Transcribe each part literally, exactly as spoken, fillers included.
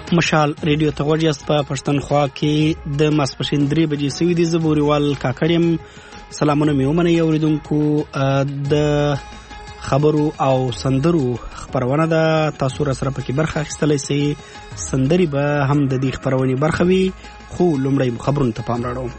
مشال ریډیو ته غوږ یاست. په پښتونخوا کې د ماسپښین درې بجې سوي دي. زه بوريوال کاکړ یم. سلامونه مې ومنئ اوریدونکو. د خبرو او سندرو خپرونه ده، تاسو را سره پکې برخه اخیستلی سئ. سندرې به هم د دې خپرونې برخه وي، خو لومړی خبرونو ته پام راړوم.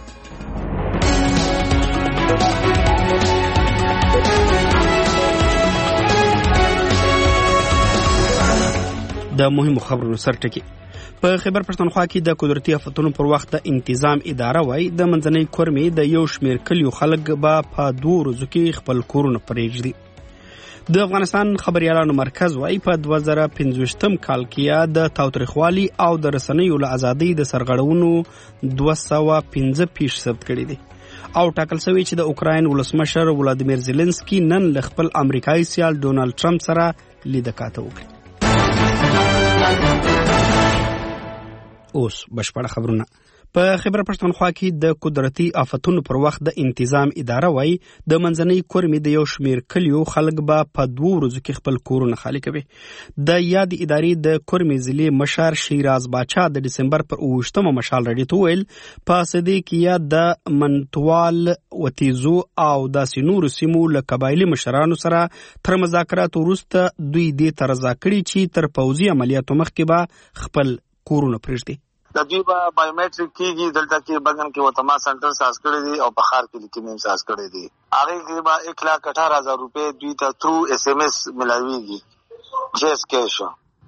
د مهمو خبرونو سرټکی. په خیبر پښتونخوا کې د قدرتي آفتونو پر وخت د انتظام اداره وای د منځنۍ کورمې د یو شمیر کلیو خلک به په دوه ورځو کې خپل کورونه پرېږدي. د افغانستان خبريالانو مرکز وای په دوه زره پنځوستم کال کې د تاوتریخوالي او د رسنیو له ازادۍ د سرغړونو دوه سوه پنځه پیښ ثبت کړي دي او ټاکل شوی چې د اوکراین ولسمشر ولادیمیر زيلنسکي نن له خپل امریکایي سیال ډونالد ټرمپ سره لیدکاته وکړي. اوس بشپړه خبرونه. په خیبر پښتونخوا کې د قدرتي آفتونو پر وخت د انتظام اداره وای د منځنۍ کورمې د یو شمیر کلیو خلک به په دوه ورځو کې خپل کورونه خالی کوي. د یاد ادارې د کورمې ضلع مشر شیراز باچا د دسمبر پر اوویشتمه مشال راډیو ته ویل په صدې کې د منتوال وتیزو او داسې نورو سیمو له قبایلي مشرانو سره تر مذاکرات وروسته دوی دې ته رضا کړي چې تر پوځي عملیاتو مخکې به خپل کورونه پرېږدي. د دوی به بایومټریک کېږي. دلته کې بګن کې وتما سنټر ساز کړی دی او بخار کې لیکینیم ساز کړی دی. هغې کې به ایک لاک اٹھارہ ہزار روپے دوی ته تھرو ایس ایم ایس ملاویږي جیس کیش.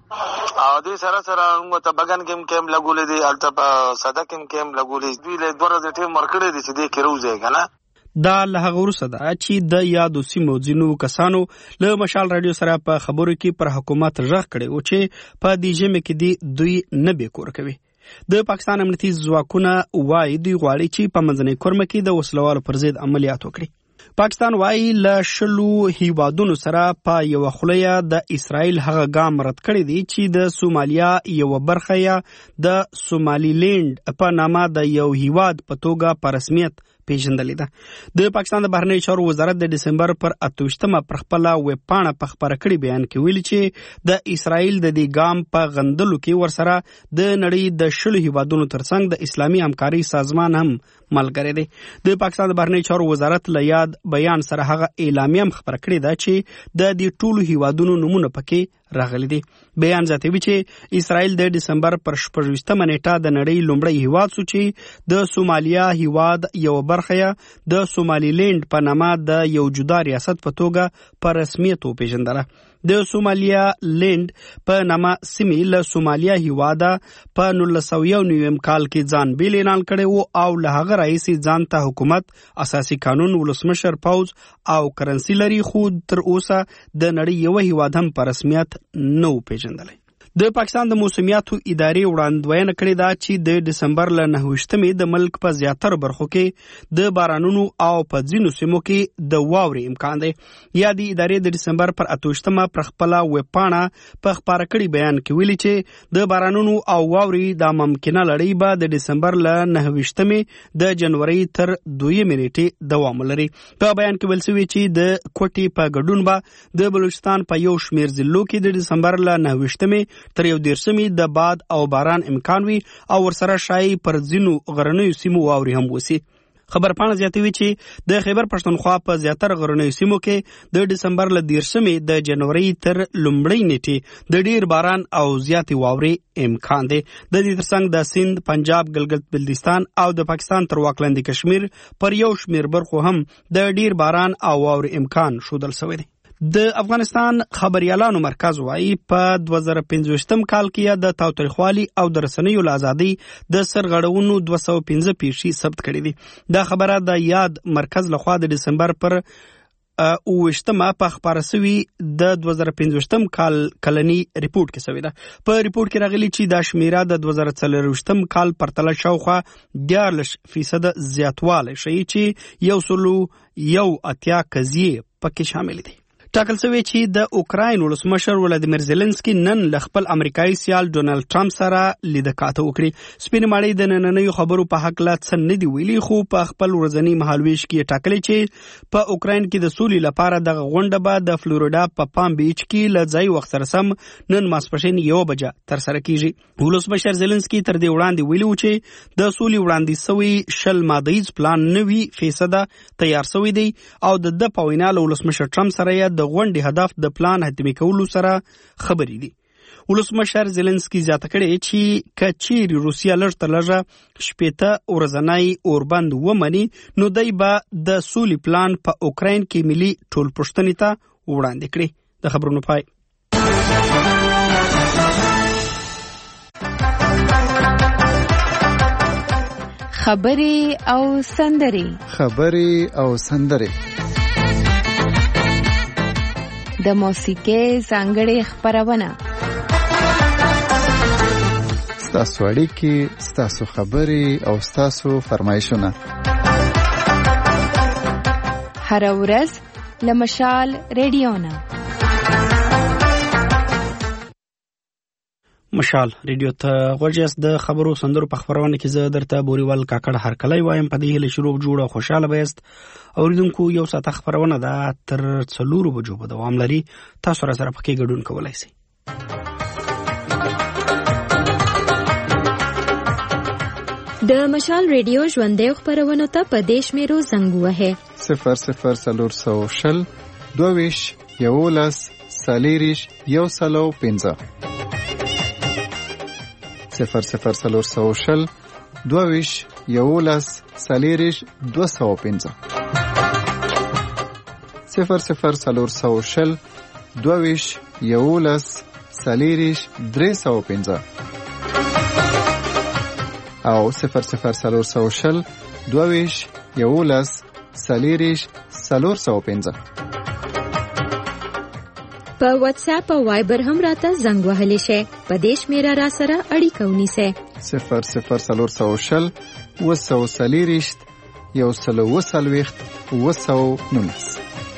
او دوی سره سره موږ ته بګن کې هم کیمپ لګولی دی، هلته په صدک هم کیمپ لګولی. دوی له دوه ورځې ټیم ورکړی دی چې دې کې روځي که نه. دا له هغه وروسته ده چې د یادو سیمو ځینو کسانو له مشال راډیو سره په خبرو کې پر حکومت غږ کړی و چې په دې ژمي کې دی دوی نه بې کور کوي. د پاکستان امنیتي ځواکونه وایي دوی غواړي چې په منځنۍ کورمه کې د وسلوالو پر ضد عملیات وکړي. پاکستان وایي له شلو هیوادونو سره په یوه خوله د اسرائیل هغه ګام رد کړی دی چې د سومالیا یوه برخه یا د سومالي لینډ په نامه د یو هیواد په توګه په رسمیت پیژندلې ده. د پاکستان د بهرنیو چارو وزارت د دسمبر پر اتوشتمه پر خپله ویب پاڼه په خپره کړي بیان کې ویلي چې د اسرائیل د دې ګام په غندلو کې ورسره د نړۍ د شلو هیوادونو ترڅنګ د اسلامي همکارۍ سازمان هم ملګری دی. د پاکستان د بهرنیو چارو وزارت له یاد بیان سره هغه اعلامیه هم خپره کړې ده چې د دې ټولو هیوادونو نومونه پکې راغلي دي. بیان زیاتوي چې اسرائیل د دسمبر پر شپږویشتمه نیټه د نړۍ لومړی هیواد سو چې د سومالیا هیواد یو برخه د سومالي لینډ په نامه د یو جدا ریاست په توګه په رسمیت وپیژندله. د سومالیا لینډ په نامه سیمې له سومالیا هیواده په نولس سوه یو نویم کال کې ځان بیل اعلان کړی و او له هغه راهیسې ځان ته حکومت، اساسي قانون، ولسمشر، پوځ او کرنسي لري، خو تر اوسه د نړۍ یو هیواد هم په رسمیت نه و پیژندلی. د پاکستان د موسمیاتو ادارې وړاندوینه کړې ده چې د دسمبر له نهه ویشتمې د ملک په زیاتره برخو کې د بارانونو او په ځینو سیمو کې د واورې امکان دی. یادې ادارې د دسمبر پر اته ویشتمه پر خپله ویب پاڼه په خپاره کړي بیان کې ویلي چې د بارانونو او واورې د ممکنه لړۍ به د دسمبر له نهه ویشتمې د جنورۍ تر دویمې نیټې دوام ولري. په بیان کې ویل شوي چې د کوټې په ګډون به د بلوچستان په یو شمیر ضلعو کې د دسمبر له نهه ویشتمې تر یو دیرشمې د باد او باران امکان وي او ورسره شایي پر ځینو غرنیو سیمو واورې هم وسي. خبرپاڼه زیاتوي چې د خیبر پښتونخوا په زیاتره غرنیو سیمو کې د دسمبر له دیرشمې د جنورۍ تر لومړۍ نیټې د ډیر باران او زیاتې واورې امکان دی. د دې ترڅنګ د سند، پنجاب، ګلګت بلتستان او د پاکستان تر واک لاندې کشمیر پر یو شمیر برخو هم د ډیر باران او واورې امکان ښودل شوی دی. د افغانستان خبريالانو مرکز وایي په دوه زره پنځوستم کال کې د تاوتریخوالي او د رسنیو له ازادۍ د سرغړونو دوه سوه پنځه پیښې ثبت کړي دي. دا خبره د یاد مرکز لخوا د دسمبر پر اوویشتمه په خپاره سوي د دوه زره پنځوستم کال کلني ریپورټ کې سوي ده. په ریپورټ کې راغلي چې دا شمیره د دوه زره څلرویشتم کال پرتله شاوخوا دیارلس فیصده زیاتوالی ښیي چې یو سلو یو اتیا قضیې پکې شامل دي. ټاکل شوی چې د اوکراین ولسمشر ولادیمیر زيلنسکي نن ل خپل امریکایي سیال ډونالد ټرمپ سره لیدکاته وکړي. سپین ماړی د نننیو خبرو په حق لا څه نه دی ویلي، خو په خپل ورځنی مهالويش کې ټاکلي چې په اوکراین کې د سولې لپاره د غونډه به د فلوریدا په پام بیچ کې ل ځای وخت سره سم نن ماسپښین یو بجه تر سره کیږي. ولسمشر زيلنسکي تر دې وړاندې ویلي و چې د سولې وړاندې سوی شل مادیز پلان نوي فیصد تیار شوی دی او د د پوینال ولسمشر ټرمپ سره د غونډې هدف د پلان حتمی کولو سره خبرې دي. ولسمشر زيلنسکي زیاته کړې چې کچېری روسیا لږ تر لږه شپېته ورځنی اوربند ومني نو دای به د سولې پلان په اوکراین کې ملي ټولپوښتنې ته وړاندې کړي. د خبرونو پای. خبرې او سندرې خبرې او سندرې د موسیقۍ ځانګړې خپرونه. ستاسو اړیکې، ستاسو خبرې او ستاسو فرمایشونه هر ورځ له مشال ریډیو نه. مشال ریډیو ته غوږیاست. د خبرو سندرو په خبرونه کې زه درته بوريوال کاکړ هر کله وایم. په دې هله شروع جوړ او خوشاله بیاست. اوریدونکو یو ساعت خبرونه ده تر څلورو بجو به دوام لري. تاسو را سره پکې ګډون کولای شئ. د مشال ریډیو ژوندۍ خبرونه ته په دیش میرو زنګ وهه صفر صفر سلور سو شل دوویش یولس سالیریش یو سلو پنځه صفر صفر سلور سو شل دوویش یولس سالیریش دو سو پنځه صفر صفر سلور سو شل دوویش یولس سالیریش درې سو پنځه او صفر صفر سلور سو شل دوویش یولس سالیریش سلور سو پنځه. په واتس اپ او وایبر هم راته زنګ وهلی شي. په دیش میرا را سره اړیکه ونیسه. صفر صفر سلور سو شل وسو سالیریشت یو سلو وسلويخت وسو نونس.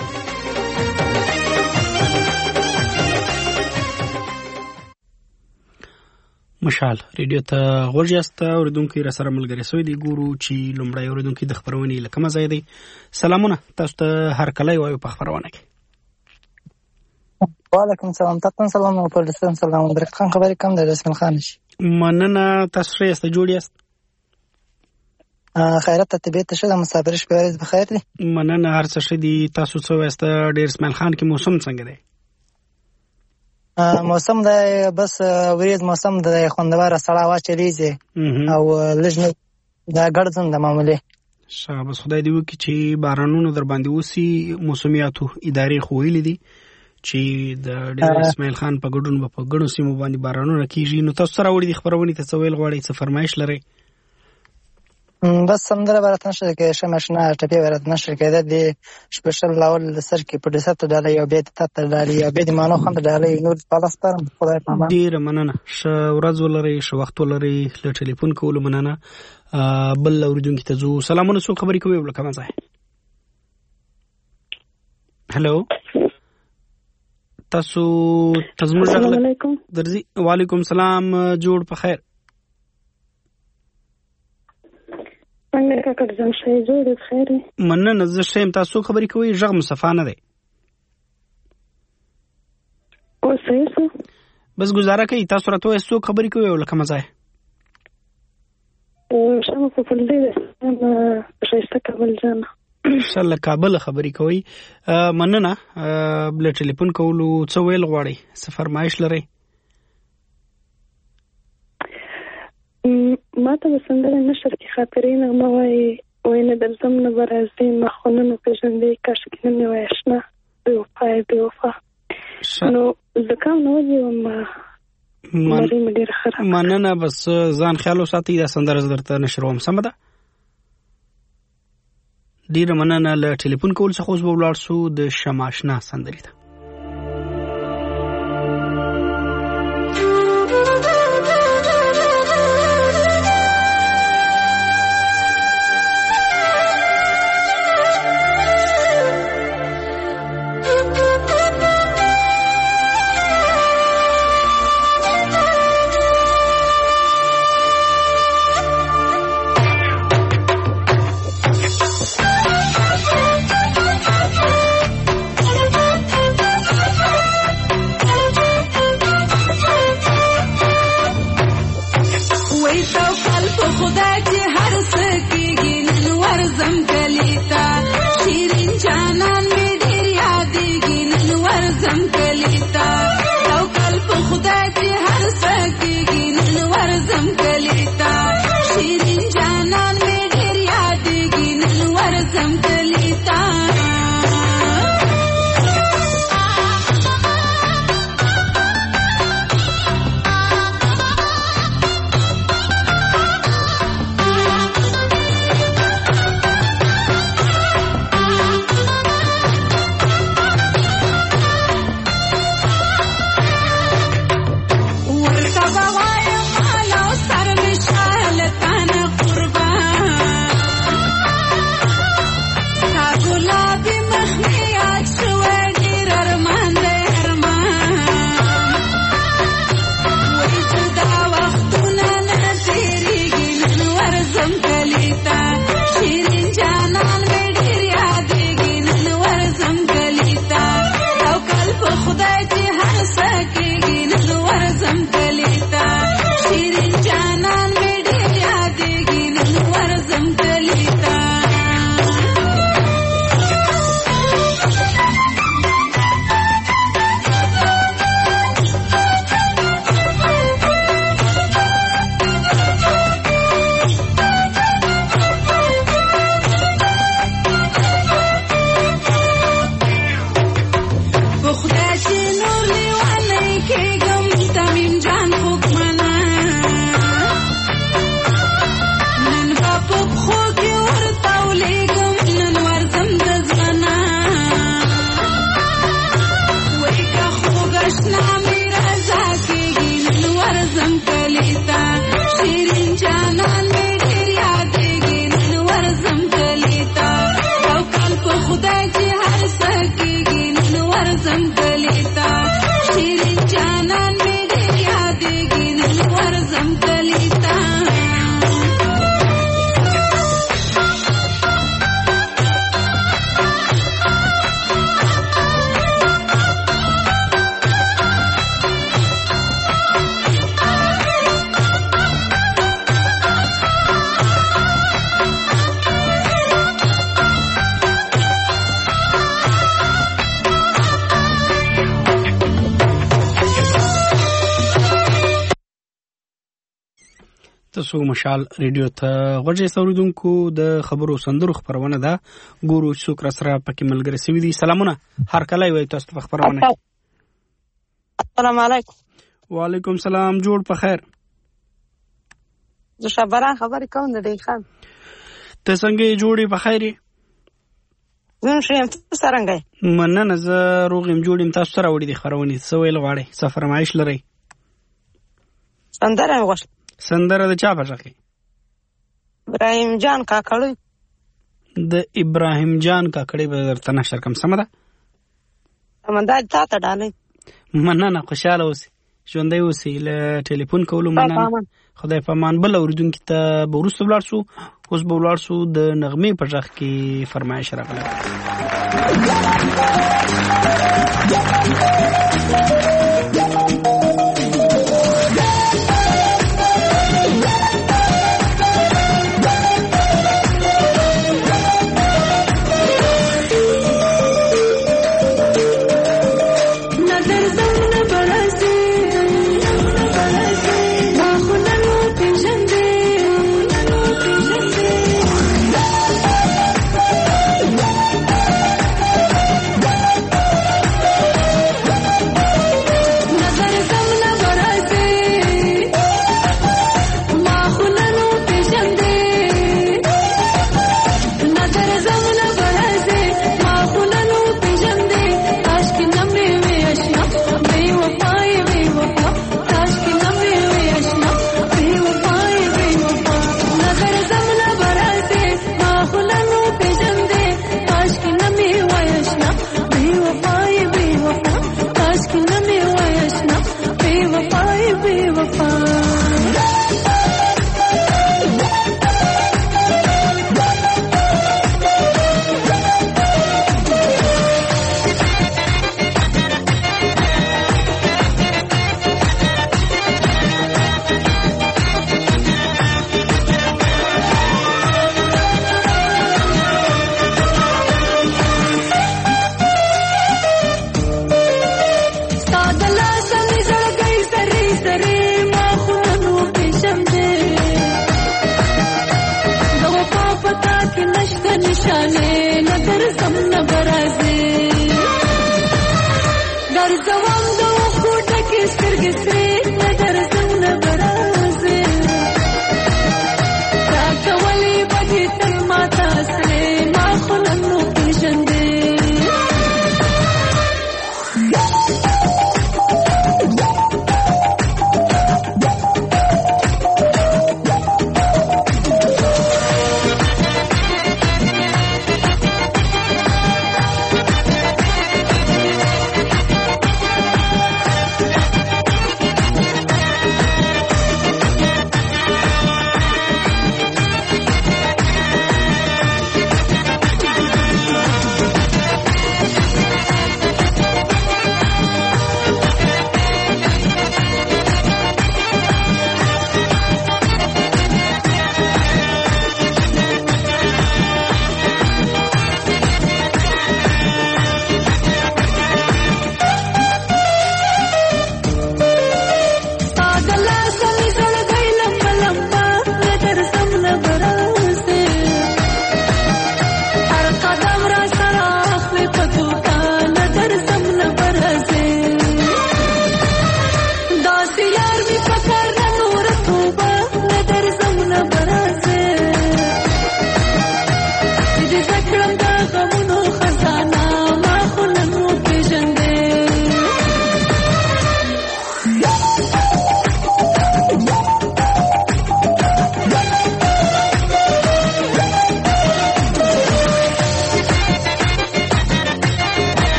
مشال ریډیو ته غوږیاست. اوریدونکو را سره ملګری سوی دی. ګورو چې لومړی اوریدونکو د خبرونې لکه مزه دی. سلامونه تاسو ته هر کله وایو په خبرونه کې. وعلیکم سلام. تاسو سلام او پرلسن سلام. درکان خبرې کم ده رسمن خان شي. مننه. تاسو یې است جوړ یاست. خیرت ته طبيعت شه د مسافر شپه بخیر دي. مننه. هر څه شه دي. تاسو څو یاست؟ ډیر اسماعیل خان کې موسم څنګه دی؟ موسم د بس ورید موسم د خوندوار سړا واچلیږي او لږ دا ګرځند د معمولی. شابه خدای دې وکړي چې بارانونو در باندې وسی. موسمیاتو ادارې خو ویلي دي چې د ډیر اسماعیل خان په ګډون په ګڼو سیمو باندې بارانونه کیږي. نو تاسو سره وړي د خبرونه ته څه ویل غواړئ؟ څه فرمایش لرئ؟ بس سندره برات نشته کې شمشنا ټپی برات نشته کې د سپیشل لاول سر کې په دې سات ډالې او به ته ډالې او به د مانو خند ډالې نور پالستر خدای پامان. ډیر مننه. ش ورځ ولري، ش وخت ولري. له ټلیفون کول مننه. بل اوریدونکو ته زو سلامونه. سو خبرې کوي ولکه ما ځای. هلو تاسو تاسو السلام علیکم. درځي. وعلیکم السلام. جوړ په خیر. څنګه کا کړم شي جوړ په خیر. مننه. زه شیم. تاسو خبرې کوي ژغ مصفانه دی. او سېسو بس گزاره کوي. تاسو راته سو خبرې کوي ولکه ما ځای. او شمو په فل دې ما شایسته کابل جان شل کابل خبرې کوي. مننه. بل ټلیفون کولو څه ویل غواړي؟ څه فرمایش لري؟ ما ته وسندره نشر کې خاطرې نه ما وای وای نه درځم نه برازي ما خونونو پېژندې کاش کې نه وای آشنا به وفای به وفا نو ځکه نو یم مری مډیر خراب. مننه. بس ځان خیال وساتئ. دا سندره درته نشروم. سم ده. ډیر مننه. له ټلیفون کول څخه اوس به ولاړ سو د شماشنا سندرې ته. وای توکل په خدای چې هر څه کېږي نن ورځم کلي ته شیرین جانان مې ډېر یادېږي نن ورځم کلي ته توکل په خدای چې هر څه کېږي نن ورځم کلي ته شیرین جانان مې ډېر یادېږي نن ورځم کلي ته تاسو مشال ریډیو ته غوږی سوریدونکو د خبرو سندرو خبرونه ده ګورو څوک را سره پکې ملګری سوي دي سلامونه هر کله وي تاسو په خبرونه السلام علیکم وعلیکم سلام جوړ په خیر زه شبره خبرې کوم د دې خان ته څنګه جوړې په خیر زه شم څنګه مننه زه روغم جوړم تاسو سره وړي دي خبرونه سویل غواړي سفر مایش لري سندره وغوښ سندره د چا پژخي ابراهیم جان کاکړی د ابراهیم جان کاکړی به درته نشر کوم سم ده امنداد تا ته ډالې مننه خوشاله اوسې ژوندی اوسې له ټلیفون کولو مننه خدای په امان بل اوریدونکو ته به وروسته ولاړ شو اوس به ولاړ شو د نغمې په ژغ کې فرمایش راغلی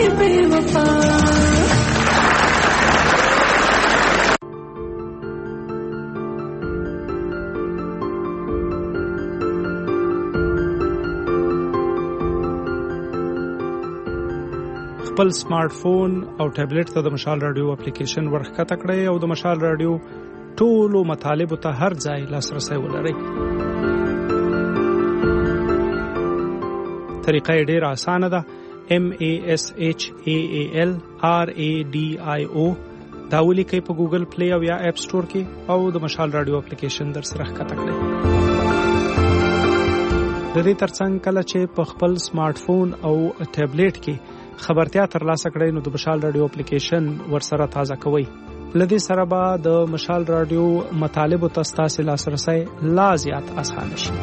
بے وفا خپل سمارټ فون او ټابلیټ ته د مشال رادیو اپلیکیشن ورښکته کړئ او د مشال رادیو ټولو مطالبو ته هر ځای لاسرسی ولرئ. طریقه یې ډېره اسانه ده. M A S H A A L R A D I O دا ولیکئ په ګوګل پلی او یا اپ سټور کې او د مشال رادیو اپلیکیشن در سره ښکته کړئ. د دې ترڅنګ کله چې په خپل سمارټ فون او ټابلیټ کې خبرتیا ترلاسه کړئ نو د مشال رادیو اپلیکیشن ورسره تازه کوئ. لدې سره به د مشال رادیو مطالبو ته ستاسو لاسرسی لا زیات اسانه شي.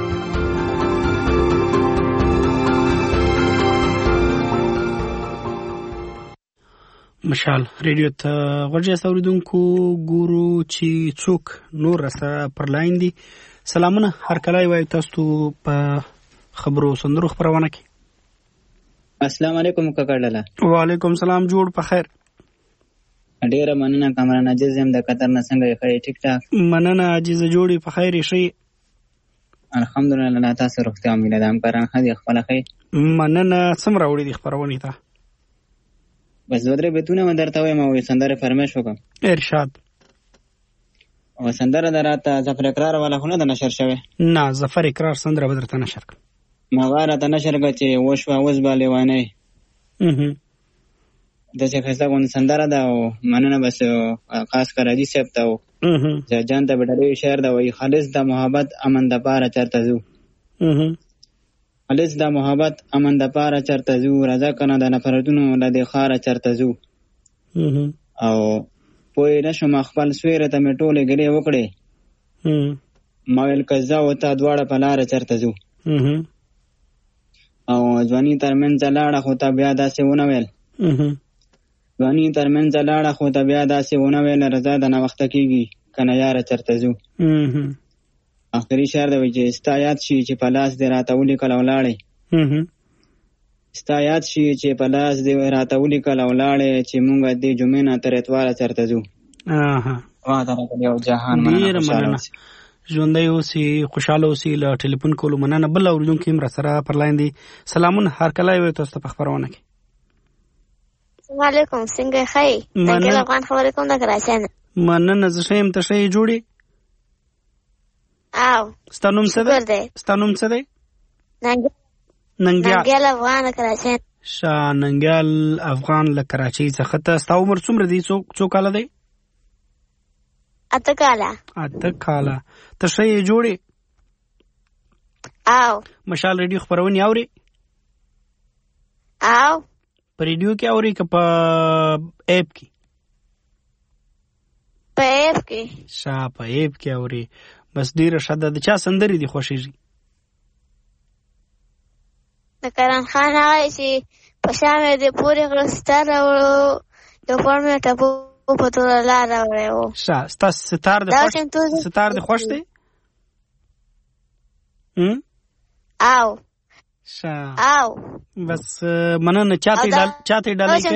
مشال رادیو ته ورجه اوریدونکو ګورو چې څوک نور سره پر لاین دي. سلامونه هر کله وای تاسو په خبرو سندرو خبرونه کې. السلام علیکم کاکړه. وعلیکم سلام جوړ په خیر. ډیره مننه کامران عزیز هم د قطر نه څنګه یې ټیک ټاک. مننه عزیز جوړي په خیر شي. الحمدلله تاسو روغتیا مې لدام پران خدي خپل خیر. مننه سم راوړي دي خبرونه ته. بس دوه درې بتونه مې درته وایم او سندره فرمایش وکم. ارشاد. او سندره دراته ظفر اقرار والا خو نه د نشر شوه. نه ظفر اقرار سندره بدرته نشر کړ. مغاره ته نشر غچې وشوا وزبالې وانه. اها. د څه خسته غون سندره دا او مننه بس خاص کر دي سپ ته او اها جان ته بډړې شعر دا وای خالص د محبت امن د پاره چرته زو. اها. خالص د محبت امن د پاره چرته زو رضا کنه د نفرتونو د خاره چرته زو. اها. او پوی نشم خپل سویره ته میټولې غلې وکړې. اها. ماویل کزا وته دواړه په لار چرته زو. اها. او ځواني ترمن لاړه خو ته بیا داسې ونه ویل. اها. ځواني ترمن لاړه خو ته بیا داسې ونه ویل رضا د نه وخت کیږي کنه یار چرته زو. اها. اخري شعر د وجه استایات شي چې په لاس دې راته ولیکل ولاړې. اها. استایات شي چې په لاس دې راته ولیکل ولاړې چې مونږ دې جمعې نه تر اتوار چرته زو. اها. واه دا یو جهان مننه. ژوندۍ اوسې خوشاله اوسې له ټلیفون کولو مننه. بل اوریدونکو هم را سره پر لاین دي. سلامونه هر کله وي تاسو ته خبرونه کې. السلام علیکم څنګه خی څنګه افغان خبرې کوم د کراچۍ نه. مننه زه شیم ته شي جوړي. او ستانوم څه ده؟ ستانوم څه ده؟ ننګ ننګیال افغان کراچۍ. شا ننګیال افغان له کراچۍ څخه. ته ستا عمر څومره دی؟ څو څو کاله دی؟ اته کاله. اته کاله. ته شي جوړي. او مشال رادیو خبرونه اوري؟ او په رادیو کې اوري که په اپ کې؟ په اپ کې. شا په اپ کې اوري. بس ډیره شاده د چا سندري دي خوښیږي؟ د کرن خان هغه چې په شامه دې پوری غرستار او یو فورمه ټاپو په ټول لار راوړی و. شا ستاسو ستار د خوښ ستار د خوښ دی؟ هم او شا او بس مننه. چاته ډال چاته ډالې کوي؟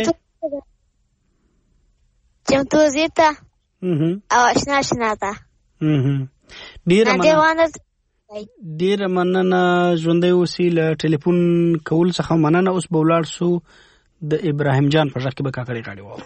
چمتو زیتا او آشنا آشنا تا. ډیره مننه. ډیره مننه. ژوندۍ اوسې له ټلیفون کول څخه مننه. اوس به ولاړ سو د ابراهیم جان په ځای کې به کاکړې غاړي وو.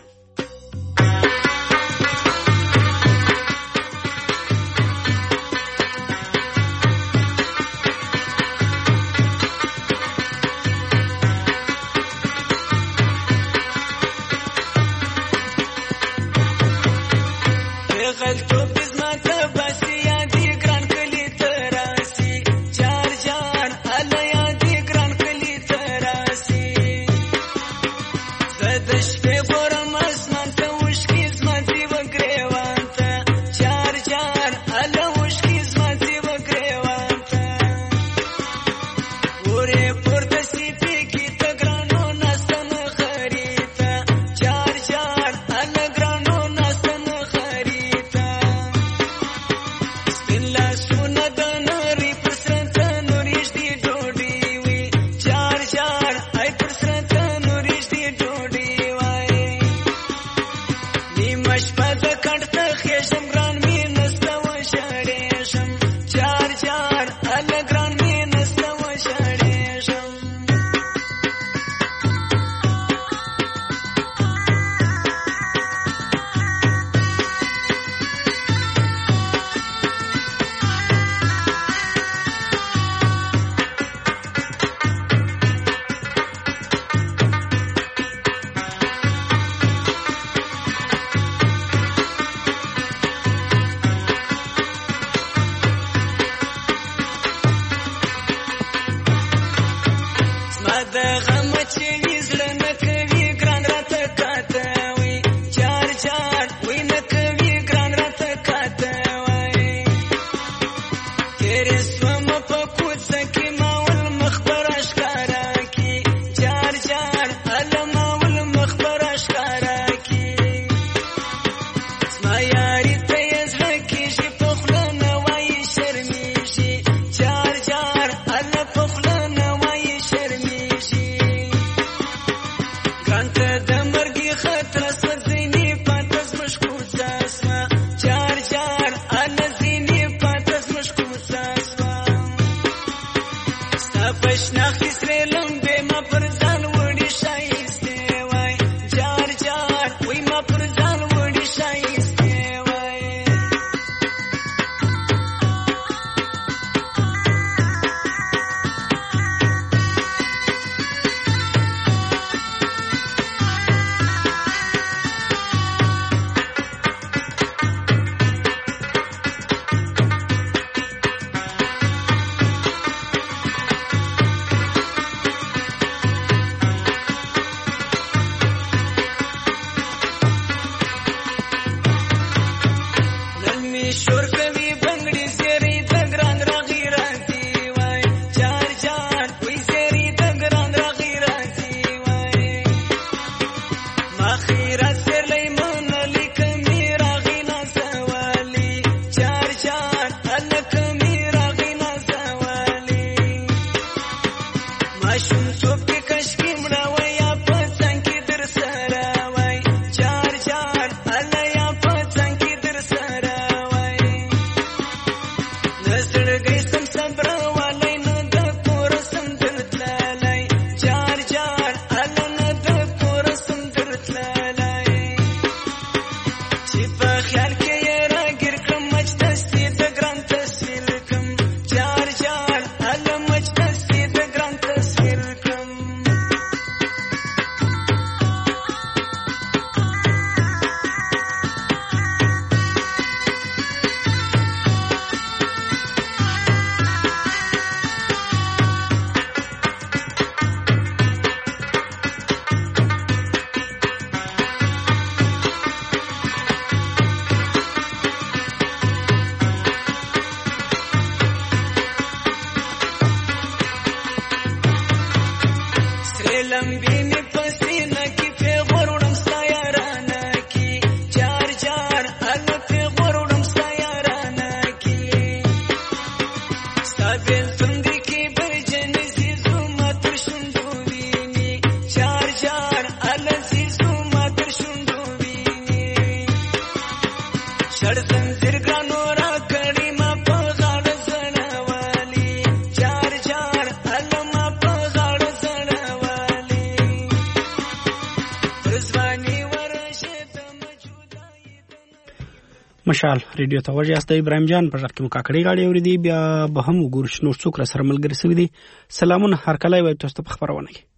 مشال ریډیو ته ورځي است ابراهیم جان پر ځکه مو کاکړی غاړي اوریدي بیا به هم وګور شنو څوک را سره ملګری سوي دي. سلامونه هر کله وي تاسو په خبرونه کې.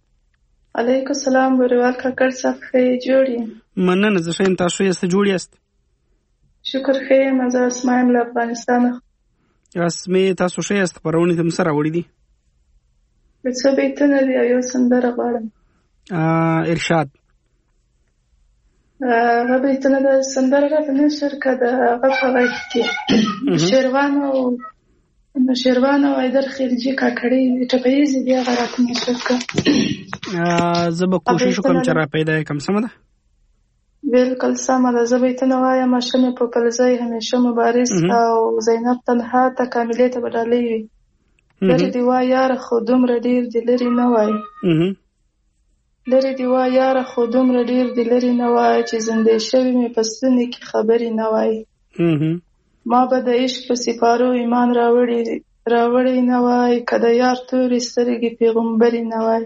علیکم السلام ورور کاکړ صاحب خې جوړی مننه زه شین تاسو یې ست جوړی است. شکر خې مزه اسماعیل له افغانستان. اسمه تاسو شې است پرونی تم سره وړي دي. څه به ته نه دی یو سندره غواړم. ا ارشاد هغه به ته نه سندره راته نشر کده هغه په وخت کې شیروانو نو شیروانو ایدر خلجی کاکړی ټپایز دی هغه راته نشر کړه. زه به کوشش وکم چې را پیدا کم سم ده. بالکل سم ده. زه به ته نه وایم شمه په کلزای همیشه مبارز او زینب تنها ته کاملې ته بدلې وي. لری دی وا یار خو دومره ډیر دی لری نه وای. لری دی وا یار خو دومره ډیر دی لری نه وای چې زنده شوی مې پستنې کې خبرې نه وای. ما به د عشق په سپارو ایمان راوړی راوړی نه وای کده یار تورې سترګې پیغمبري نه وای.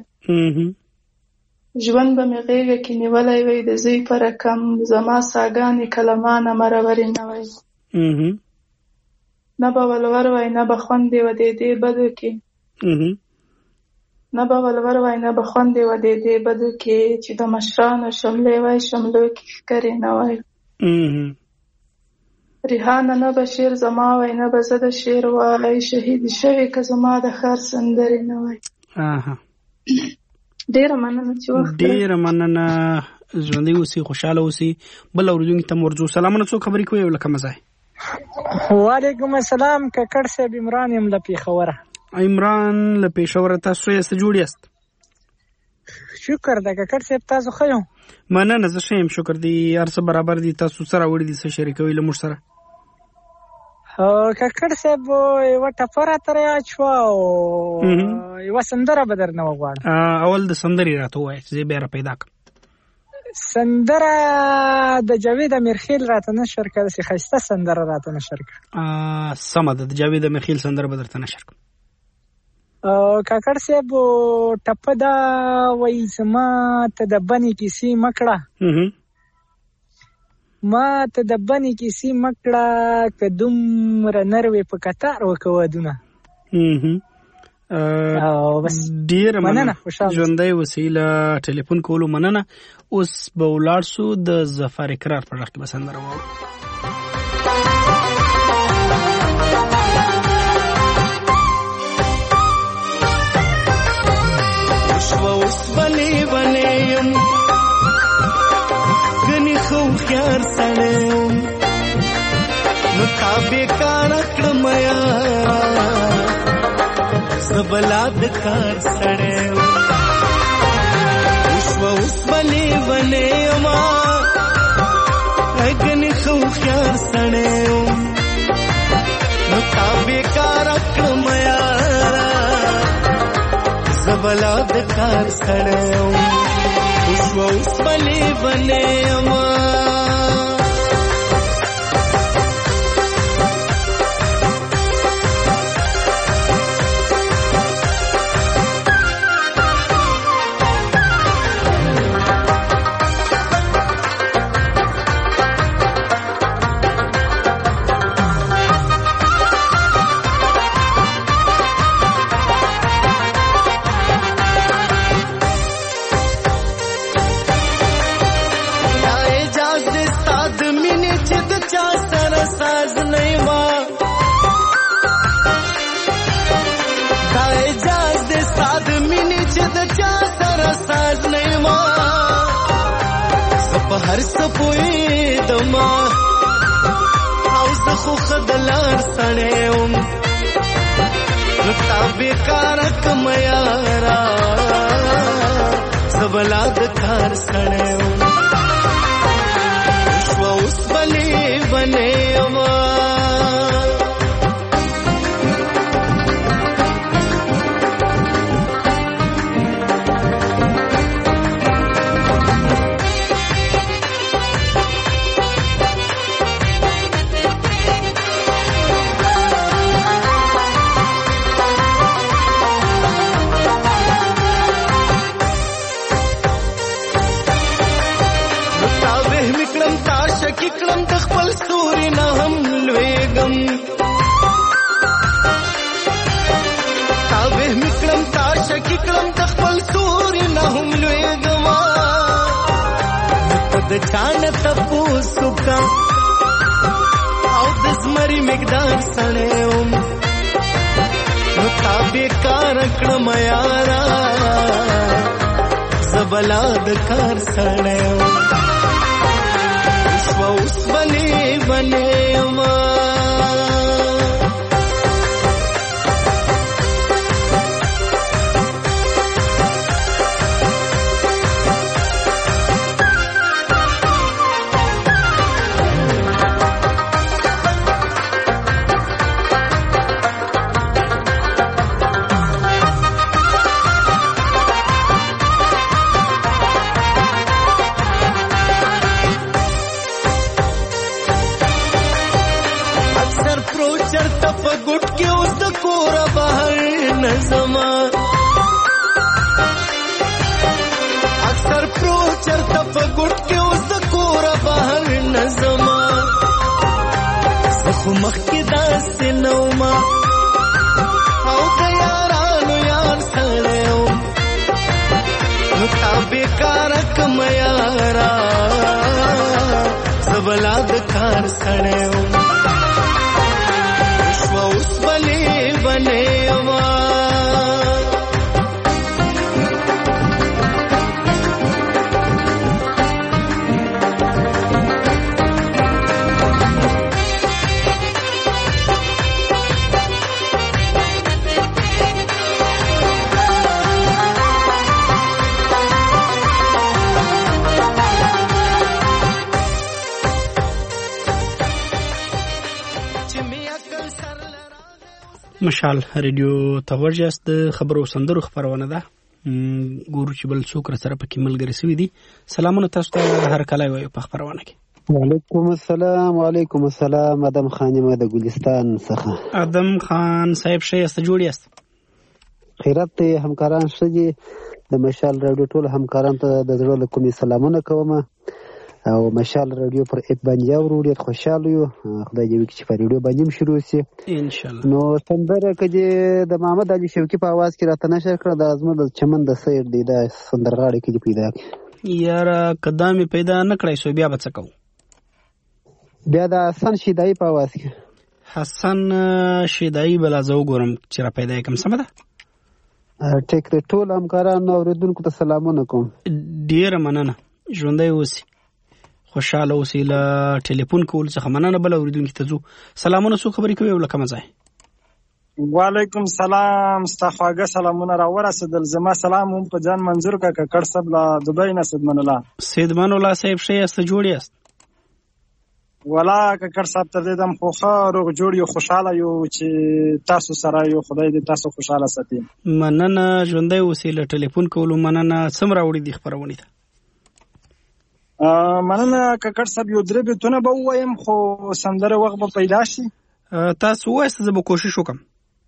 ژوند به مې غېږه کې نیولی وای د زوی په رقم زما ساګانې کلمانه مرورې نه وای. نه به ولور وای نه به خوند و دې دې بدو کې نه به ولور وای نه به خوند و دې دې بدو کې چې د مشرانو شملې وای شملو کې ښکرې نه وای. ریحانه نه به شعر زما وای نه به زه د شعر وای شهید شوی که زما د ښار سندرې نه وای. ډېره مننه چې وخت ډېره مننه. ژوندی اوسئ خوشحاله اوسئ. بل اورېدونکي ته ورځو سلامونه څوک خبرې کوي لکه مزه. وعلیکم السلام ککړ صاحب عمران یم له پېښوره. عمران له پېښوره تاسو یې څه جوړ یاست؟ شکر ده ککړ صاحب تاسو ښه یو؟ مننه زه ښه یم شکر دی. هر څه برابر دي. تاسو څه راوړي دي څه شریکوي له موږ سره؟ ککړ صاحب یوه ټپه راته رایاد شوه او یوه سندره به درنه وغواړم. اول د سندرې راته ووایه چې زه بیا را پیدا کړم. سندره د جاوید امیرخیل راته نشر کړه. داسې ښایسته سندره راته نشر کړه. سمه ده د جاوید امیرخیل سندره به درته نشر کړم. کاکړ صاحب ټپه دا وایي زما ته د بنې کیسې مه کړه ما ته د بنې کیسې مه کړه که دومره نر وې په کتار وکه ودونه. ډېره مننه. ژوندی اوسئ. له ټلیفون کولو مننه. اوس به ولاړ سو د ظفر اقرار په غږ کې به سندره واورو. شوه اوس بلې بلې یم ګنې ښه هوښیار سړی یم نو تا بېکاره کړم یاره زه بلا د کار سړی یم. شوه اوس بلې بلې کار کړم یارا زبلا د کار سړیو وشو اوس بلې بلې اما هر سپوی دما او زخو خدلار سنیم نتا بیکار کم یارا زبلا دکار سنیم شو اس بلی بنیم کړم د خپل ستوري نه هم لویګم تابه میکړم تاش کړم د خپل ستوري نه هم لویګم د چان تپوسو کا او د زمري مقدار سړیوم نو تابه کار کړم یارا زبلا د کار سړیوم اوس بلې بلې ما اکثر پرو چرته په ګټ کې اوس د کوره بهر نه زما زه خو مخکې داسې نه ومه او د یارانو یار سړی وم نو تا بېکاره کړم یاره زه بلا د کار سړی وم شوه اوس بلې بلې ومه مشال ریډیو توجست د خبرو سندرو خبرونه ده ګورو چې بل څوک سره پکې ملګری سوي دي. سلامونه تاسو ته هر کله وي په خبرونه کې. وعلیکم السلام. وعلیکم السلام. ادم خان ما د ګلستان څخه. ادم خان صاحب شې است جوړی است خیرت همکاران شې د مشال ریډیو ټول همکاران ته د زړه کومې سلامونه کوم او مشال ریډیو پر اپ باندې اورو ډیر خوشاله یو. خدای دې وکړي چې په ریډیو باندې شروع شي ان شاء الله. نو سندره کدي د محمد علي شوقي په आवाज کې راته نشر کړ د ازمه د چمن د سیر دی د سندرغاړي کې پیدا یار قدامي پیدا نه کړای سو بیا به څه کوم بیا د حسن شیدای په आवाज کې حسن شیدای بل زو ګورم چې را پیدا کوم سم ده ټیک د ټول همکارانو اوریدونکو ته سلامونه کوم. ډیر مننه ژوندۍ اوسئ خوشاله اوسئ. له ټلیفون کول څخه مننه بل اوریدونکو ته زو سلامونه سو خبرې کوي ولکه مزه. وعلیکم سلام ستخواګه سلامونه را ورسېدل. زما سلام هم په جان منظور کا ککړ صاحب لا دبی نه سیدمن الله سیدمن الله صاحب شې است جوړی است ولا ککړ صاحب ته دې دم خو ښه روغ جوړ یو خوشحاله یو چې تاسو سره یو خدای دې تاسو خوشحاله ساتي. مننه ژوندی اوسې. له ټلیفون کولو مننه. څومره راوړي دي خپرونې ته؟ مننه ککړ صاحب. یو درې بیتونه به ووایم خو سندره وخت به پیدا شي. تاسو وایاست زه به کوشش وکړم.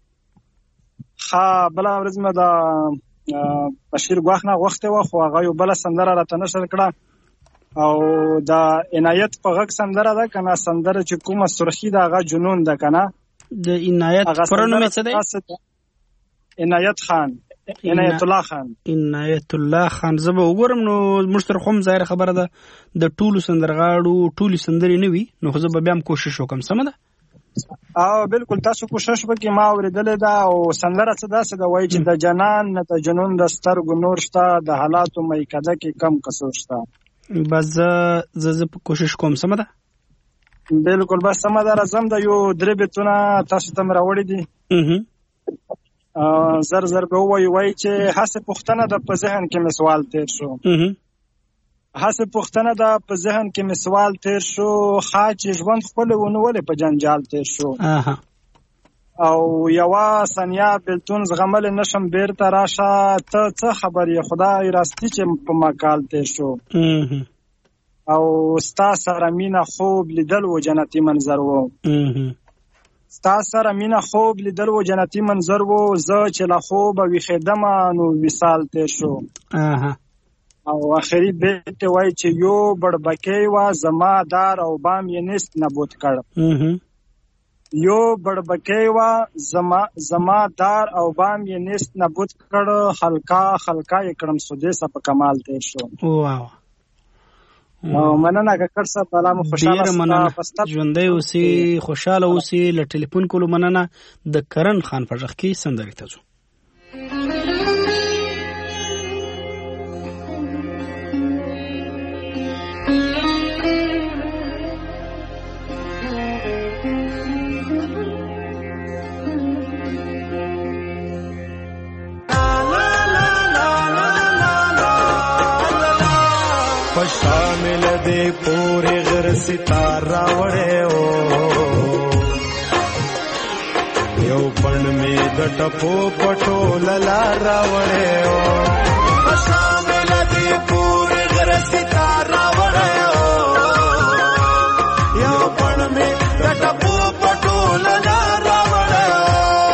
ښه بله ورځ مې د بشیر ګواښ نه غوښتې وه خو هغه یو بله سندره راته نشر کړه او د عنایت په غږ سندره ده که نه سندره چې کومه سرخي ده هغه جنون ده که نه. د عنایت پوره نوم یې څه دی؟ عنایت خان، عنایت الله خان. عنایت الله خان. زه به وګورم. نو موږ سره خو هم ظاهره خبره ده د ټولو سندرغاړو ټولې سندرې نه وي نو خو زه به بیا هم کوشش وکړم. سمه ده؟ او بالکل تاسو کوشش وکړئ. ما اورېدلې ده او سندره څه داسې ده وایي چې د جنان نه د جنون د سترګو نور شته د حالاتو میکده کې کم قصور شته. بس زه زه کوشش کوم. سمه ده؟ بالکل بس سمه ده. راځم د یو درې بیتونه تاسو ته مې راوړي دي. زر زر به ووایي وایي چې هسې پوښتنه ده په ذهن کې مې سوال تیر شو. هسې پوښتنه ده په ذهن کې مې سوال تیر شو ښه چې ژوند خپله ونه ولې په جنجال تیر شو او یوه ثانیه بېلتون زغملی نشم بېرته راشه ته څه خبر یې خدای راستي چې په مکال تیر شو او ستا سره مینه خوب لیدل و جنتي منظر و ستا سره مینه خوب لیدل و جنتي منظر و زه چې له خوبه ویښېدمه نو وصال تیر شو او آخري بیت وایي چې یو بړبکۍ وه زما دار او بام یې نیست نبود کړ یو بړبکۍ وه زما زما دار او بام یې نیست نبود کړ خلکا خلکا یې کړم سودیسه په کمال تیر شو. واو مننه ککړ صاحب. الله مو خوشحاله ډېره مننه. ژوندی اوسې، خوشحاله اوسې. له ټلیفون کولو مننه. د کرن خان په غږ کې سندرې ته ځو. شامل دے پورے غر ستارہ وڑے او یو پن میں دٹپو پٹو للارا وڑے او شامل دے پورے غر ستارہ وڑے او یو پن میں دٹپو پٹو للارا وڑے او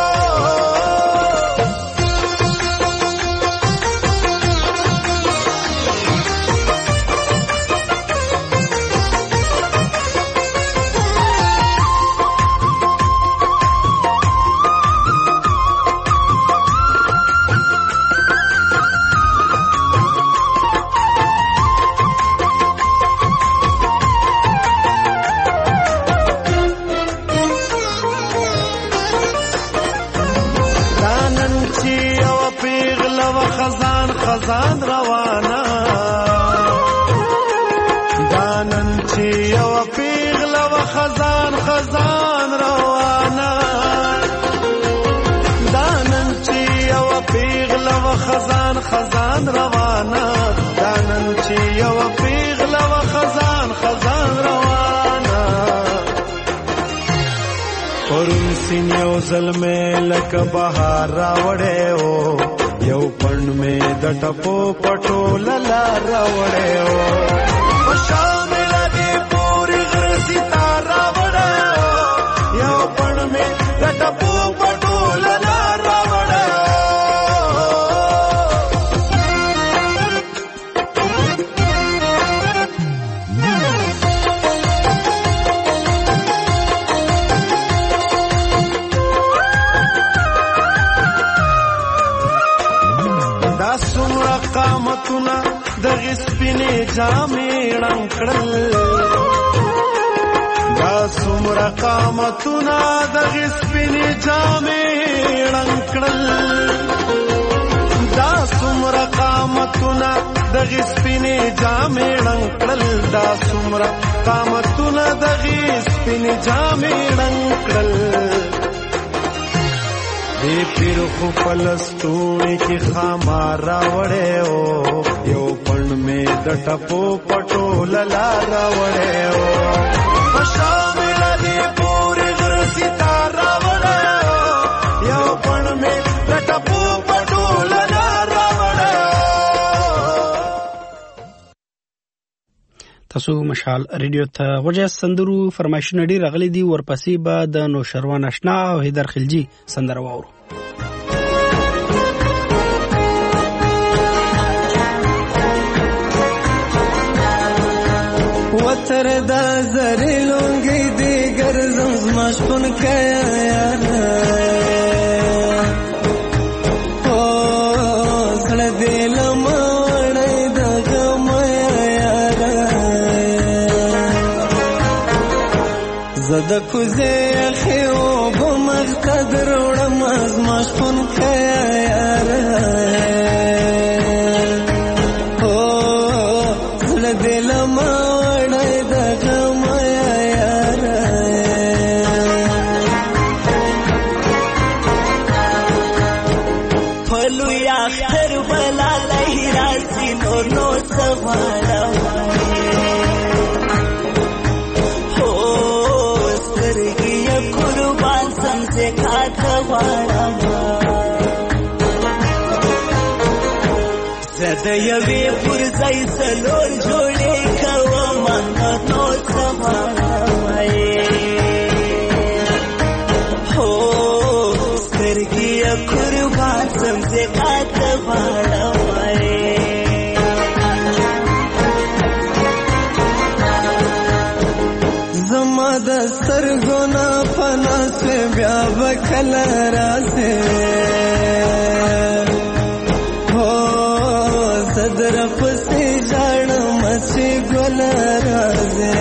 خزان روانا دانن چی یو پیغل و خزان خزان روانا دانن چی یو پیغل و خزان خزان روانا دانن چی یو پیغل و خزان خزان روانا پرون سین یو ظلمے لک بہار راوڑے او یو پن میں دٹپو پٹو للا راوڑے او شامل دی پوری غر ستارہ وڑے او یو پن میں دٹپو پٹو للا راوڑے قامتنا د غسپینې جامې ړنګ کړل دا څومره قامتنا د غسپینې جامې ړنګ کړل دا څومره قامتنا د غسپینې جامې ړنګ کړل دا څومره قامتنا د غسپینې جامې ړنګ کړل دی پیر خو پلستوڑی کی خامارا وڑے او یو پن میں دٹپو پٹو للارا وڑے او شامل دی پوری غرسی تار راوڑا یو پن میں لٹپو پٹول راوڑا. تاسو مشال ریډیو ته غوږ سندرو فرمایشونه ډیر غلي دي. ورپسې به د نوشروان آشنا او حیدر خلجی سندره واورو. وتر دا زری لونگی دیگر زمزماش پن کیا یارا او زل دیل موڑی دا غمیا یارا زد کزی اخیو بمختد روڑم ازماش پن کیا یارا او زل دیل موڑی زده یوی پرزای سلور جوڑی کوما نو سمانوی ہو سترگی قربان سمزی قات بانوی زما دستر گونا پناسوی بیا بکل راسے صدر پسی جان مچی گل رازے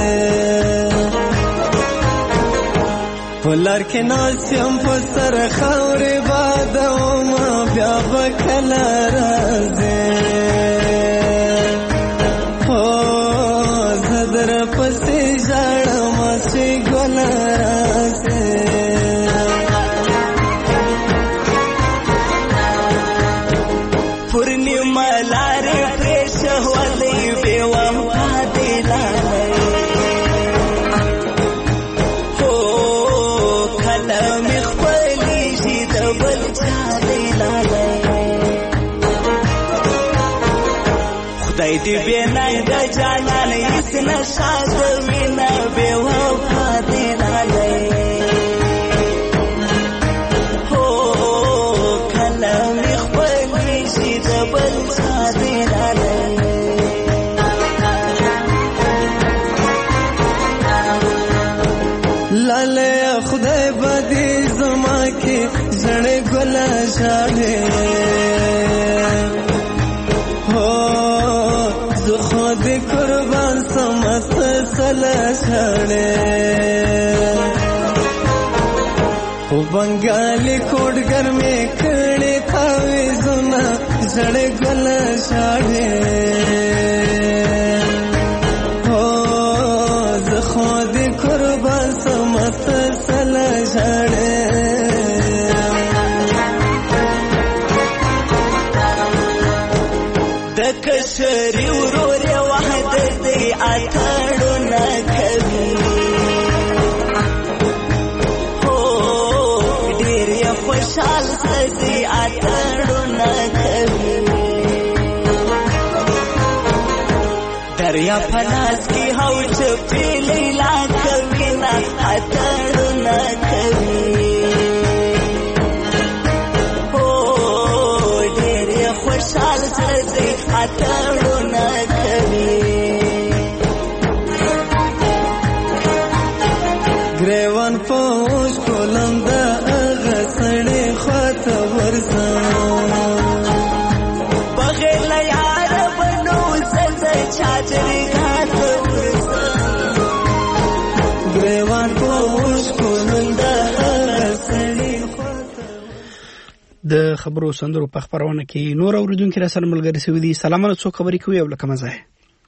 پلار کے ناسیم پسر خوری بادو ما بیا بکل رازے صدر پسی جان مچی گل رازے دی بینا د جانان اس نشا د وینا بے وفا دی لاله هو کلام خپل شي د بل ساده لاله لاله خدای بدی زما کی زړه ګل شاله خود قربان سمت سلا چھڑے وہ بنگالی کوٹ گر میں کھڑے تھاوی زنا جڑے گل چھڑے خود قربان سمت سلا چھڑے دکشری ورور وحدت دی اتاڑو نکبی ہو دیر یا خوشحال سدی اتاڑو نکبی دریا پناس کی ہو چپی لیلا کبی نا اتاڑو نکبی خوشحال سدی اتاڑو نکبی گریوان پوش کولم دا اغسڑی خوات ورزان بغیر لیار بنو سزا چاچری گھات ورزان گریوان پوش کولم دا اغسڑی د خبرو سندرو په خبرونه کې نور اوریدونکو را سره ملګری سوي دي. سلامونه څو خبرې کوي او لکه مزه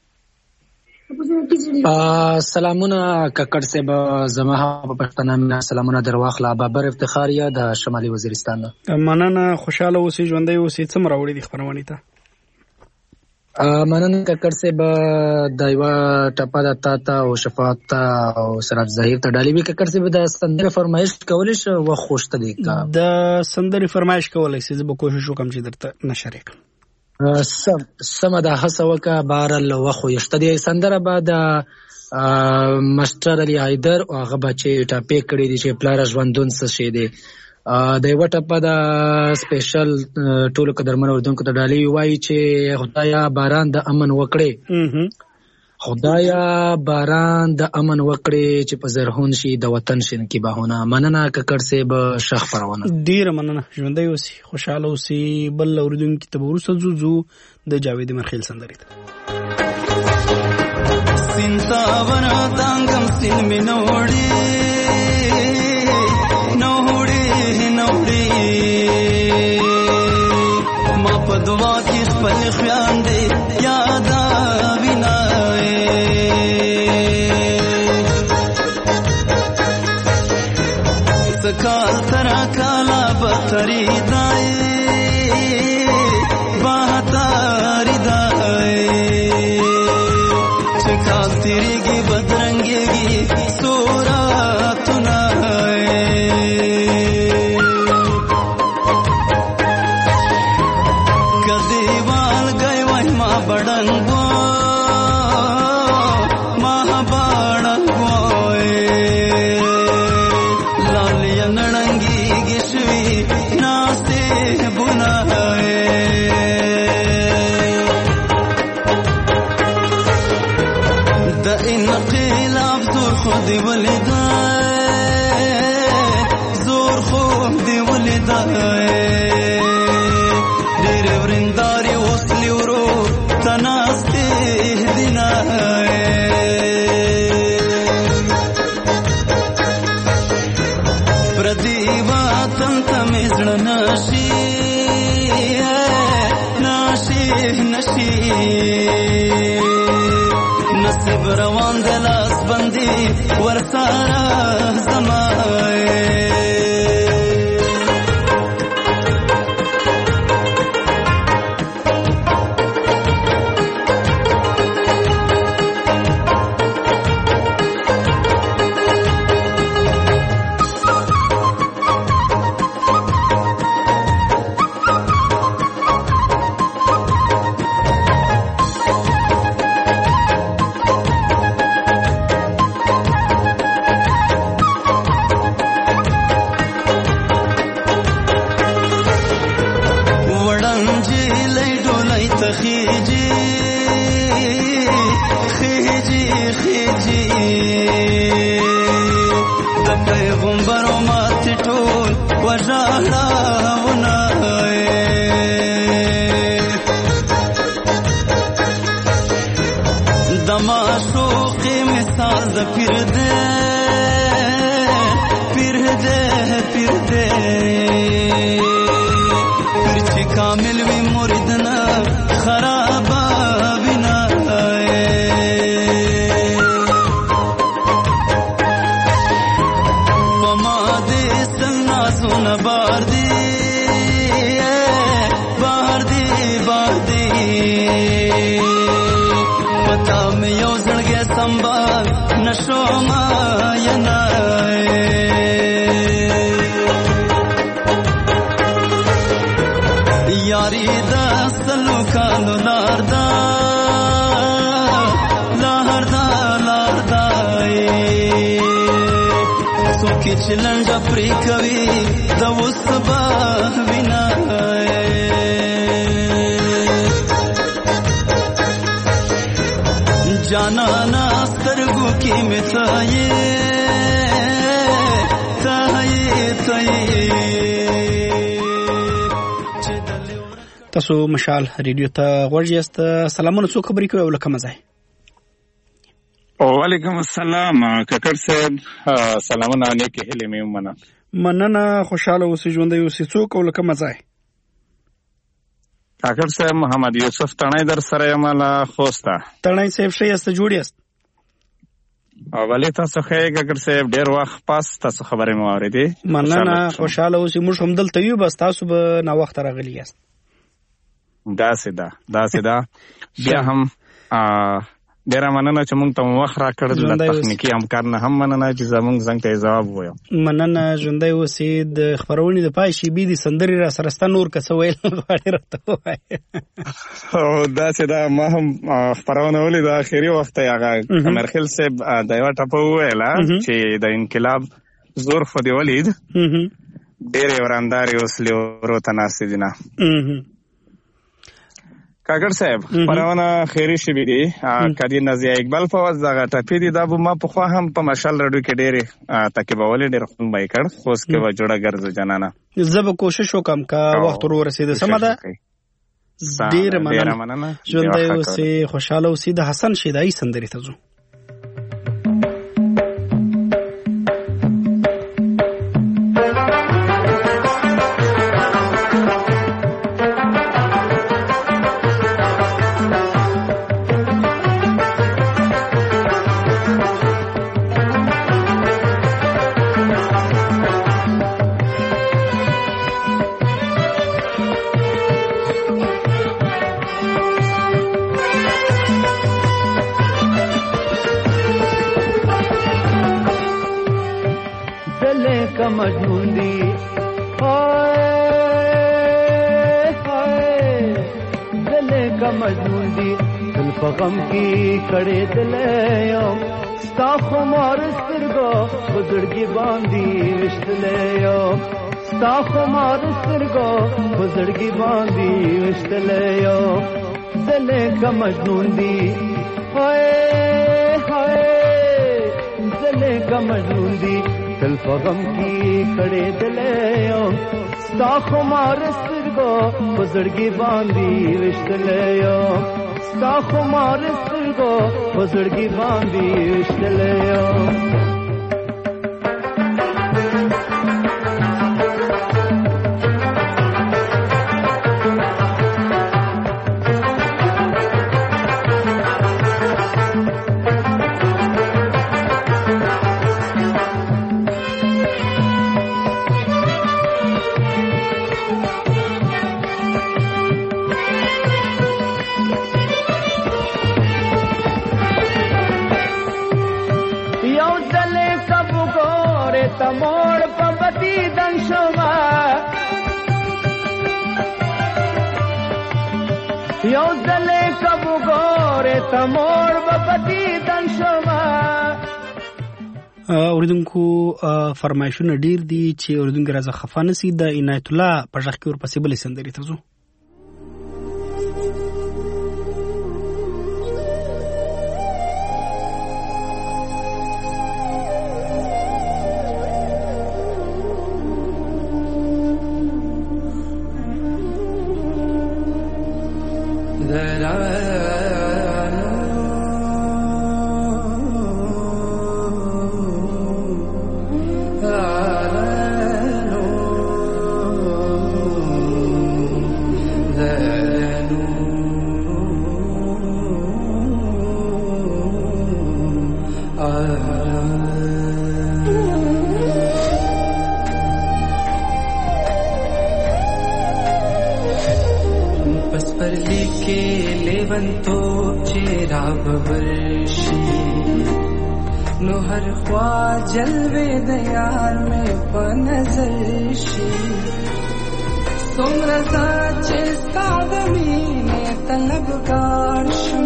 سلامونه ککړ صاحب زما په پښتنه منا سلامونه درواخله بابر افتخاریه د شمالي وزیرستان. مننه خوشاله اوسې ژوندۍ اوسې څومره وړي دي خبرونه ته مننه ککړ صاحب د یوه ټپه د تا ته او شفاعت ته او سراج ظهیر ته ډالۍ وي. ککړ صاحب د سندرې فرمایش کولی شي وخت خو شته دی د سندرې فرمایش کولی شي. زه به کوشش وکړم چې درته نشر کړم. سم سمه ده هڅه وکړه. بهرحال وخت خو شته دی. سندره به د ماسټر علي حیدر او هغه به چې ټاپې کړي دي چې پلاره ژوندون څه شی دی د یوه ټپه د سپیشل ټولو قدرمنو اورېدونکو ته ډالۍ وایي چې خدایا باران د امن وکړې، خدایا باران د امن وکړې چې په زرغون شي د وطن شین کې بهونه. مننه ککړ صاحب، ښه خپرونه. ډېره مننه. ژوندی اوسئ، خوشحاله اوسئ. بل اورېدونکي ته به وروسته ځو ځو د جاوید مرخیل سندرې ته. سینتاونا تانگم سین می نوڑی نوڑی نوڑی ما پا دعا کی خپل خیان دے یادا بینائے سکال ترا کالا بطری دائے باہتاری دائے چکال تیری گی بدرنگی گی سورا تنائے کدی وال گئے وہی ماں بڑنگو ماں بڑنگو لالی نڑنگی گشوی ناستے بنائے دا انقلاب زور خود دی ولیدائے زور خود دی ولیدائے دیر ورنداری وصلی ورو تناستے دینائے پردیبا تم تمیزن ناشی ناشی نشی نصیب روان دلاس بندی ورسارا زمائے خیجی خیجی خیجی د پیغمبرو ماتی ټول وژاړه ونایې د معشوقې مثال د پیر دی پیر دی پیر دی پیر چې کامل وي مرید نه خرابا بنائے پما دے سنا سن بار دی بار دی بار دی پتا میں یو زڑگے سنبھال نشو ما ینائے یاری دا سلوکانو لار دا لار دا لار دا سوکی چلنجا پری کوي دا وسبا وینا جانا ناسترگو کی متائے تائے تائے. تاسو مشال ریډیو ته غوږ یاست. سلامونه، څوک خبرې کوي او له کومه ځای؟ وعلیکم السلام ککړ صاحب، سلامونه، نیکې هیلې مې ومنه. مننه، خوشحاله اوسئ، ژوندی اوسئ. څوک او له کومه ځای؟ ککړ صاحب محمد یوسف تڼۍ در سره یم له خوسته. تڼۍ صاحب ښه یاست؟ جوړ یاست؟ ولې تاسو ښه یې ککړ صاحب؟ ډېر وخت پس تاسو خبرې مې واورېدې. مننه، خوشحاله اوسئ. موږ هم دلته یو، بس تاسو به ناوخته راغلي یاست. داسې ده داسې ده بیا هم ډیره مننه چې موږ ته وخت راکړ له تخنیکي همکار نه هم مننه چې زموږ زنګ ته ځواب ووایو مننه ژوندی اوسې د خپرونې د پای شیبې د سندرې را سره ستا نور که څه ویل غواړې راته ووایې داسې ده ما هم خپرونه ولیده اخري وخت یې هغه امرخیل صاحب د یوه ټپه وویله چې د انقلاب زور خو دې ولید ډېرې ورندارې اوس لیورو ته ناستې دي نه کاکړ صاحب خپرونه خیري شوې دي که د نازیه اقبال په وس دغه ټپې دي دا به ما پخوا هم په مشال راډیو کې ډېرې تعقیبولې ډېر خوند به یې کړ خو اوس کې به جوړه ګرځو جانانه زه به کوشش وکړم که وخت ور ورسېده سمه ده ډېره مننه ژوندی اوسې خوشحاله اوسې د حسن شیدایي سندرې ته ځو مجنون دی ہائے ہائے دل کا مجنون دی دل په غم کی کڑے دلیو ستا خمار سترګو بزرګي باندې وشتلیو ستا خمار سترګو بزرګي باندې وشتلیو دل کا مجنون دی ہائے ہائے دل کا مجنون دی دل په غم کی کړه دلیو ستا خمار سترګو بزرګي باندې وشتلیو ستا خمار سترګو بزرګي باندې وشتلیو تموڑ پبتی دن شما یو دلے کب گورے تموڑ پبتی دن شما اوریدونکو فرمایشونه ډیر دي چې اوریدونکو راځه خفه نسی د عنایت الله په ځخ کې ورپسې بلې سندرې ته ځو जलवे दयार में पनजर शी सुमरता चेस्तादमी ने तलबगार शू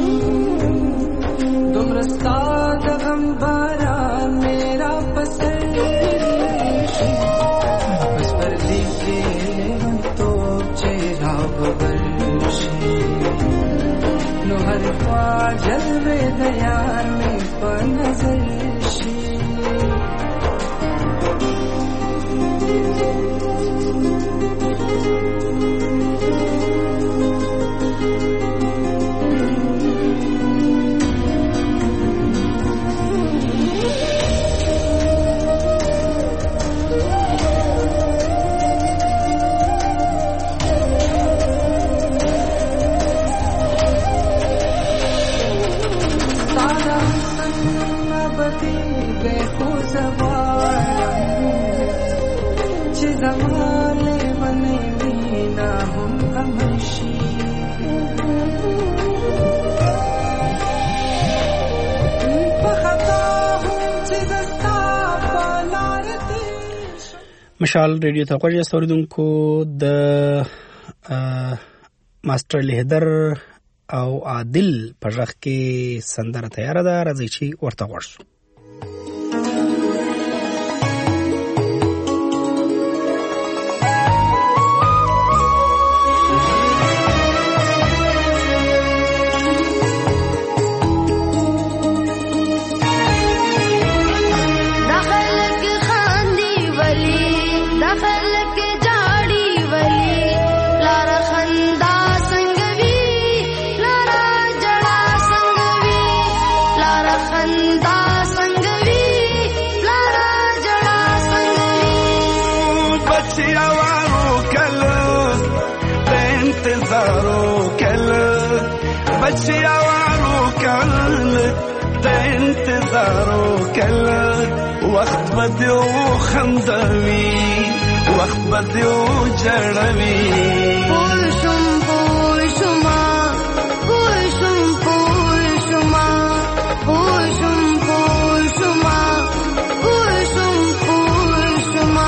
दुमरस्ताद गंबारा मेरा पसर शी बस पर लिखे तो चेहरा बबरशी नो हर ख्वा जलवे दयार में पनजर مشال ریډیو ته غوږی اوریدونکو د ماستر لهدر او عادل په ځخ کې سندره تیار ده، راځي چې ورته ورسو. وخت بدیو خندوي وخت بدیو جړوي پوشم پوشما پوشم پوشما پوشم پوشما پوشم پوشما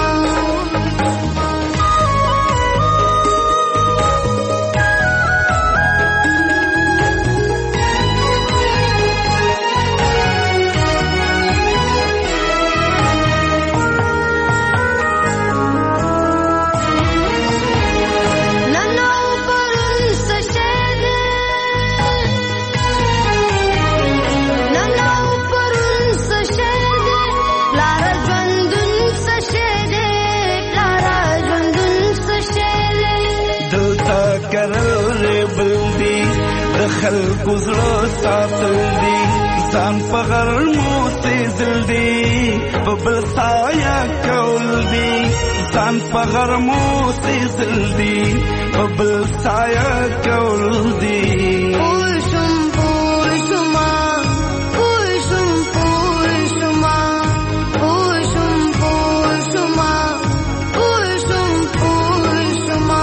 خلق زړه ساتل دي ځان په غرمو سېزل دي په بل سایه کول دي ځان په غرمو سېزل دي په بل سایه کول دي پوشم پوشما پوشم پوشما پوشم پوشما پوشم پوشما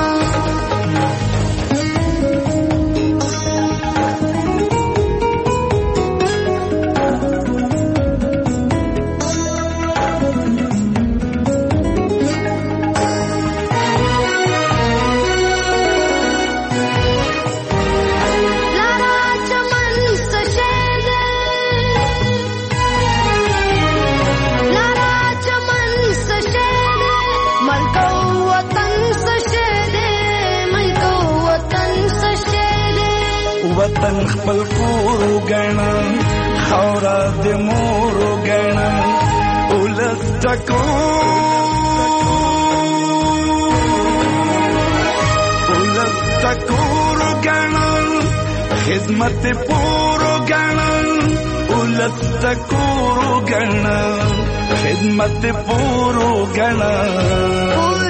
وطن خپل کور غنا خورا د مور غنا ولس تکو ولس تکو غنا خدمت پور غنا ولس تکو غنا خدمت پور غنا